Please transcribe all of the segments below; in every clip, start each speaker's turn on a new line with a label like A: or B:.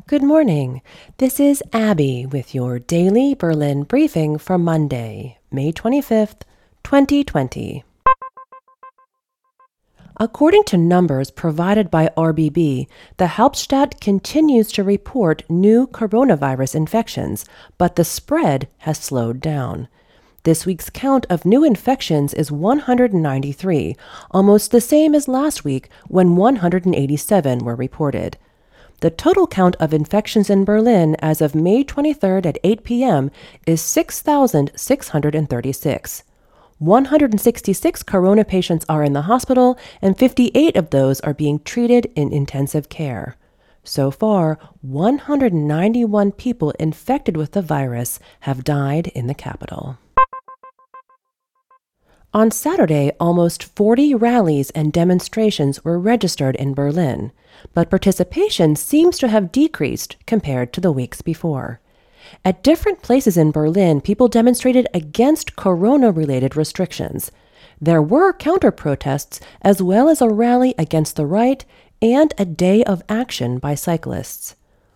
A: Good morning. This is Abby with your daily Berlin briefing for Monday, May 25th, 2020. According to numbers provided by RBB, the Hauptstadt continues to report new coronavirus infections, but the spread has slowed down. This week's count of new infections is 193, almost the same as last week when 187 were reported. The total count of infections in Berlin as of May 23rd at 8 p.m. is 6,636. 166 corona patients are in the hospital, and 58 of those are being treated in intensive care. So far, 191 people infected with the virus have died in the capital. On Saturday, almost 40 rallies and demonstrations were registered in Berlin, but participation seems to have decreased compared to the weeks before. At different places in Berlin, people demonstrated against corona-related restrictions. There were counter-protests as well as a rally against the right and a day of action by cyclists.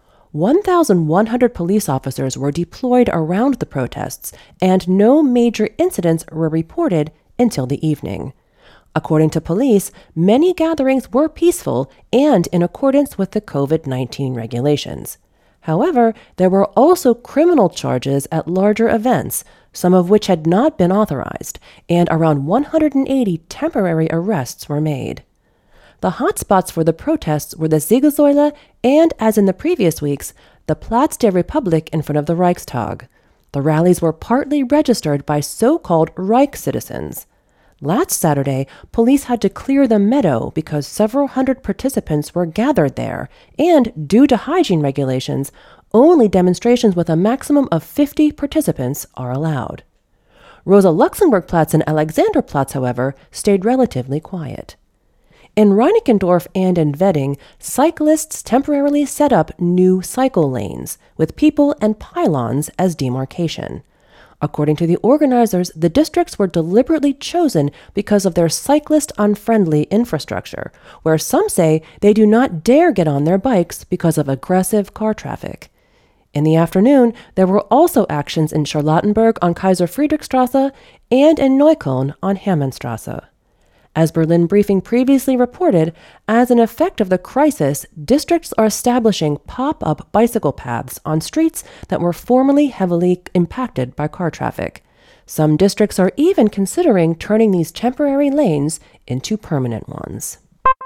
A: 1,100 police officers were deployed around the protests, and no major incidents were reported until the evening. According to police, many gatherings were peaceful and in accordance with the COVID-19 regulations. However, there were also criminal charges at larger events, some of which had not been authorized, and around 180 temporary arrests were made. The hotspots for the protests were the Siegessäule and, as in the previous weeks, the Platz der Republik in front of the Reichstag. The rallies were partly registered by so-called Reich citizens. Last Saturday, police had to clear the meadow because several hundred participants were gathered there, and due to hygiene regulations, only demonstrations with a maximum of 50 participants are allowed. Rosa-Luxemburg-Platz and Alexanderplatz, however, stayed relatively quiet. In Reinickendorf and in Wedding, cyclists temporarily set up new cycle lanes, with people and pylons as demarcation. According to the organizers, the districts were deliberately chosen because of their cyclist-unfriendly infrastructure, where some say they do not dare get on their bikes because of aggressive car traffic. In the afternoon, there were also actions in Charlottenburg on Kaiser Friedrichstraße and in Neukölln on Hermannstraße. As Berlin Briefing previously reported, as an effect of the crisis, districts are establishing pop-up bicycle paths on streets that were formerly heavily impacted by car traffic. Some districts are even considering turning these temporary lanes into permanent ones.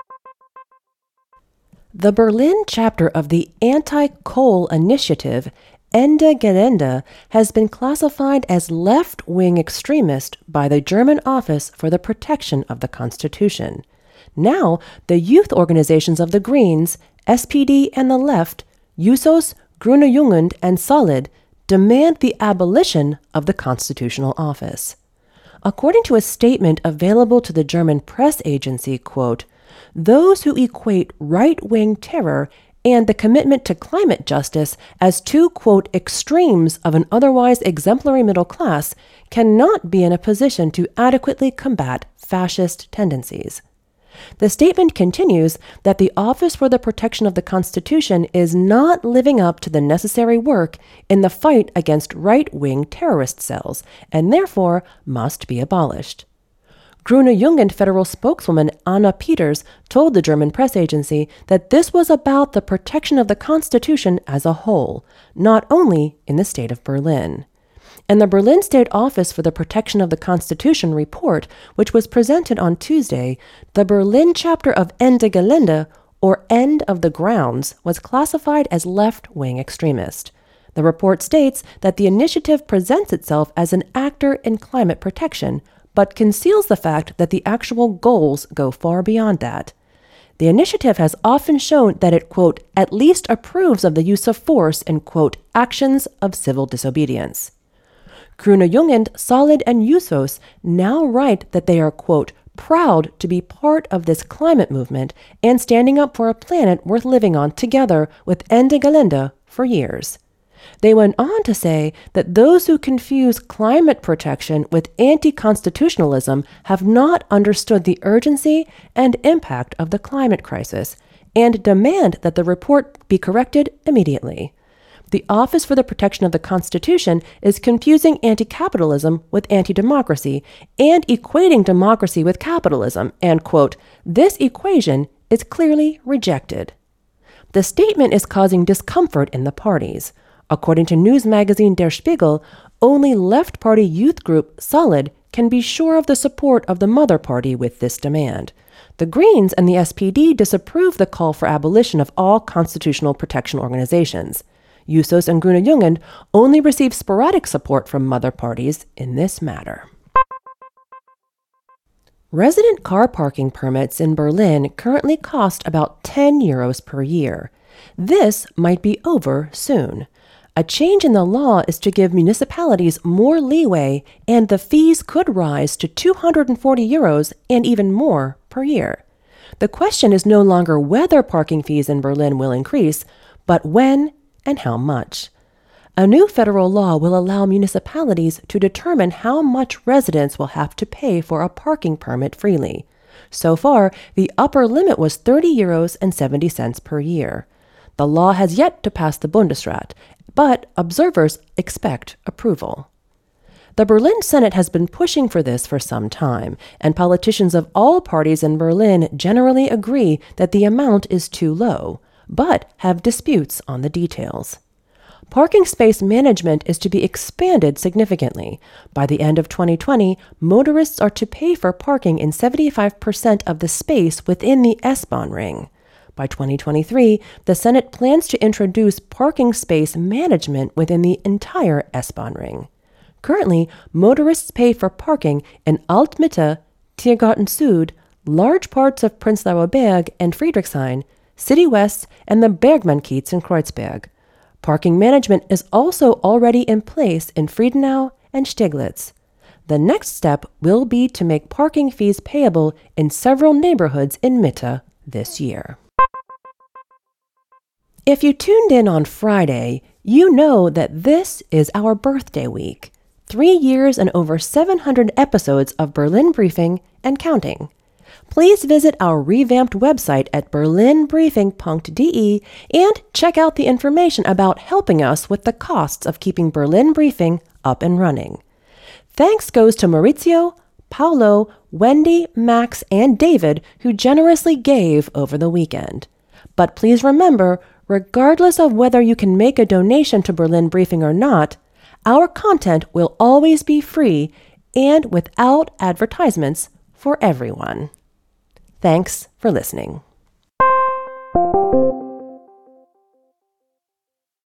A: The Berlin chapter of the anti-coal initiative Ende Gelände has been classified as left-wing extremist by the German Office for the Protection of the Constitution. Now, the youth organizations of the Greens, SPD and the Left, Jusos, Grüne Jugend, and Solid demand the abolition of the Constitutional Office. According to a statement available to the German press agency, quote, "Those who equate right-wing terror and the commitment to climate justice as two, quote, extremes of an otherwise exemplary middle class cannot be in a position to adequately combat fascist tendencies." The statement continues that the Office for the Protection of the Constitution is not living up to the necessary work in the fight against right-wing terrorist cells and therefore must be abolished. Grüne Jugend federal spokeswoman Anna Peters told the German press agency that this was about the protection of the Constitution as a whole, not only in the state of Berlin. In the Berlin State Office for the Protection of the Constitution report, which was presented on Tuesday, the Berlin chapter of Ende Gelände, or End of the Grounds, was classified as left-wing extremist. The report states that the initiative presents itself as an actor in climate protection, but conceals the fact that the actual goals go far beyond that. The initiative has often shown that it, quote, at least approves of the use of force in, quote, actions of civil disobedience. Grüne Jugend, Solid, and Jusos now write that they are, quote, proud to be part of this climate movement and standing up for a planet worth living on together with Ende Gelände for years. They went on to say that those who confuse climate protection with anti-constitutionalism have not understood the urgency and impact of the climate crisis and demand that the report be corrected immediately. The Office for the Protection of the Constitution is confusing anti-capitalism with anti-democracy and equating democracy with capitalism, and, quote, this equation is clearly rejected. The statement is causing discomfort in the parties. According to news magazine Der Spiegel, only left party youth group Solid can be sure of the support of the mother party with this demand. The Greens and the SPD disapprove the call for abolition of all constitutional protection organizations. Jusos and Grüne Jugend only receive sporadic support from mother parties in this matter. Resident car parking permits in Berlin currently cost about 10 euros per year. This might be over soon. A change in the law is to give municipalities more leeway, and the fees could rise to 240 euros and even more per year. The question is no longer whether parking fees in Berlin will increase, but when and how much. A new federal law will allow municipalities to determine how much residents will have to pay for a parking permit freely. So far, the upper limit was 30 euros and 70 cents per year. The law has yet to pass the Bundesrat, but observers expect approval. The Berlin Senate has been pushing for this for some time, and politicians of all parties in Berlin generally agree that the amount is too low, but have disputes on the details. Parking space management is to be expanded significantly. By the end of 2020, motorists are to pay for parking in 75% of the space within the S-Bahn ring. By 2023, the Senate plans to introduce parking space management within the entire S-Bahn ring. Currently, motorists pay for parking in Altmitte, Tiergarten Süd, large parts of Prenzlauer Berg and Friedrichshain, City West, and the Bergmannkiez in Kreuzberg. Parking management is also already in place in Friedenau and Steglitz. The next step will be to make parking fees payable in several neighborhoods in Mitte this year. If you tuned in on Friday, you know that this is our birthday week. 3 years and over 700 episodes of Berlin Briefing and counting. Please visit our revamped website at berlinbriefing.de and check out the information about helping us with the costs of keeping Berlin Briefing up and running. Thanks goes to Maurizio, Paolo, Wendy, Max, and David, who generously gave over the weekend. But please remember, regardless of whether you can make a donation to Berlin Briefing or not, our content will always be free and without advertisements for everyone. Thanks for listening.